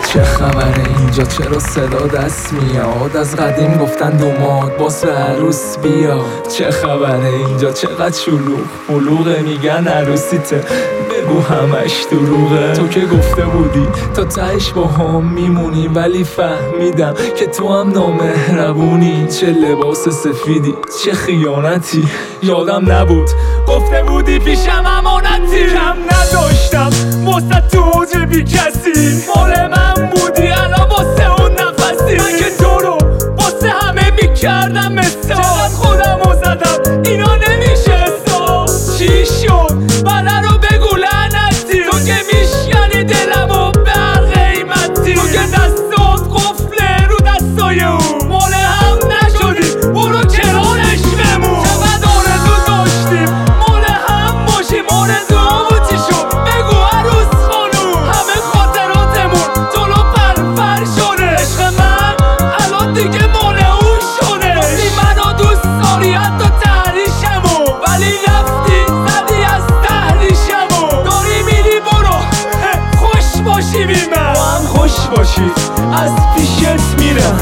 چه خبره اینجا؟ چرا صدا دست میاد؟ از قدیم گفتن دوماد واسه عروس بیا. چه خبره اینجا؟ چقدر شلوغ بلوغه، میگن عروسیته، بگو همش دروغه. تو که گفته بودی تا تهش با هم میمونی، ولی فهمیدم که تو هم نامهربونی. چه لباس سفیدی، چه خیانتی، یادم نبود گفته بودی پیشم امانتی. کم نداشتم واسه تو جبی کسی، مال من بودی الان واسه اون نفسی. من که تو رو واسه همه میکردم مثال، چقدر خودمو زدم اینا نمیشه حساب. چی شد؟ بله رو بگو لعنتی، تو که میشکنی دلمو به هر قیمتی. تو که دستات قفله رو دستای اون، مال هم نشدی برو کنارش بمون. چقدر آرزو داشتیم مال هم باشیم، آرزوامون چی شد؟ بگو عروس خانوم. همه خاطراتمون جلو پرپر شده، عشق من الان دیگه مال اون شده. گفتی منو دوست داری حتی تحریشمو، ولی رفتی زدی از تحریشمو. داری میری برو خوش باشی بی من، با هم خوش باشی از پیشت میرم.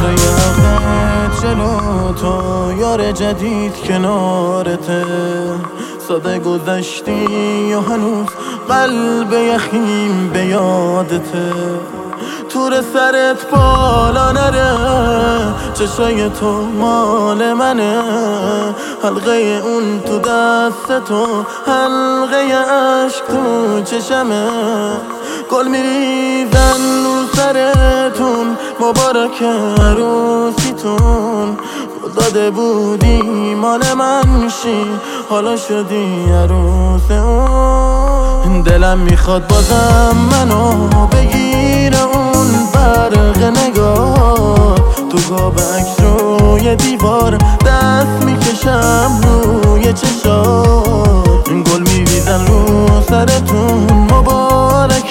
جلو تو یار جدید کنارته، ساده گذشتی یا هنوز قلب یخیم به یادته. تور سرت بالا نره، چشای تو مال منه، حلقه اون تو دست تو، حلقه عشق تو چشمه. گل میریزن رو سرتون، مبارک عروسیتون. داده بودی مال من شی، حالا شدی عروس اون. دلم میخواد بازم منو بگیره اون برق نگاه، تو گاب عکس روی دیوار دست میکشم روی چشات. گل میریزن رو سرتون، مبارک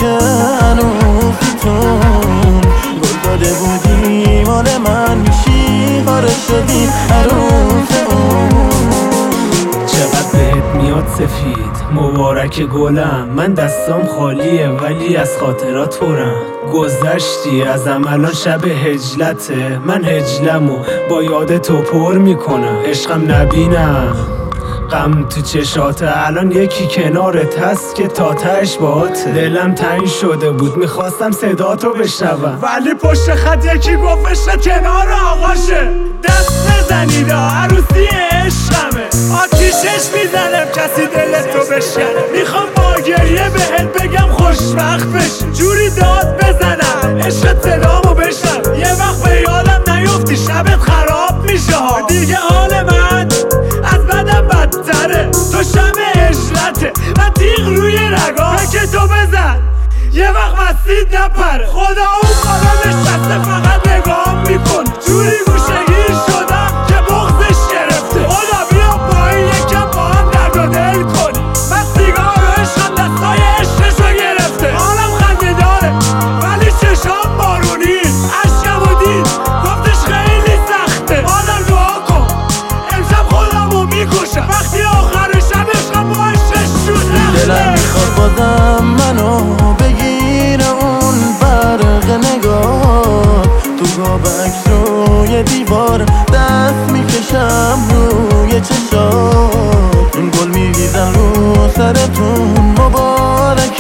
عروسیتون. گل داده بودی مال من میشی، حالا شدی عروس اون. چقدر بهت میاد سفید، مبارک گلم. من دستام خالیه ولی از خاطرات پرم. گذشتی ازم الان شب هجلته، من هجلمو با یاد تو پر میکنم. عشقم نبینم غم تو چشاته، الان یکی کنارت هست که تا تهش باهاته. دلم تنگ شده بود میخواستم صداتو بشنوم، ولی پشت خط یکی گفتش کنار آقاشه. دست بزنید عروسی عشقمه، آتیشش میزنم کسی دلتو بشکنه. میخوام با گریه بهت بگم خوشبخت بشی، جوری داد بزنم عشقت صدامو بشنم. یه وقت به یادم نیفتی شبت خراب میشه دیگه. حال من از بدم بدتره، تو شب عشلته، من تیغ روی رگاه که تو بزن یه وقت مسید نپره. خدا اون بالا نشسته فقط نگاه میکن، جوری گوشگیر شدم که بغضش گرفته. خدا بیا پایین یکم با هم درد و دل کنی. من سیگار و عشقم دستای عشقشو گرفته، حالم خنده داره ولی چشام بارونی. عشقم و دید گفتش خیلی سخته، مادر دعا کن امشب خودمو میکشم. وقتی آخر شب عشقم با عشقش شد دلم میخواد بازم منو بگیره اون برق نگاه، تو گاب عکس روی دیوار دست میکشم روی چشات. گل میریزن رو سرتون، مبارک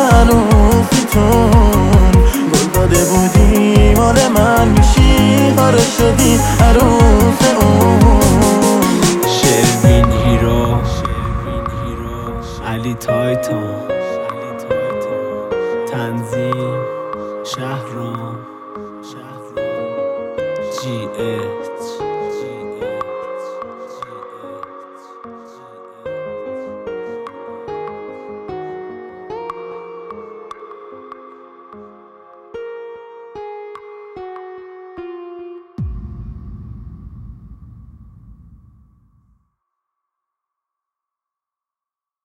عروسیتون. گل داده بودی مال من میشی، حالا شدی عروس اون. شروین هیرو، علی تایتان، تنظیم شهرام، GS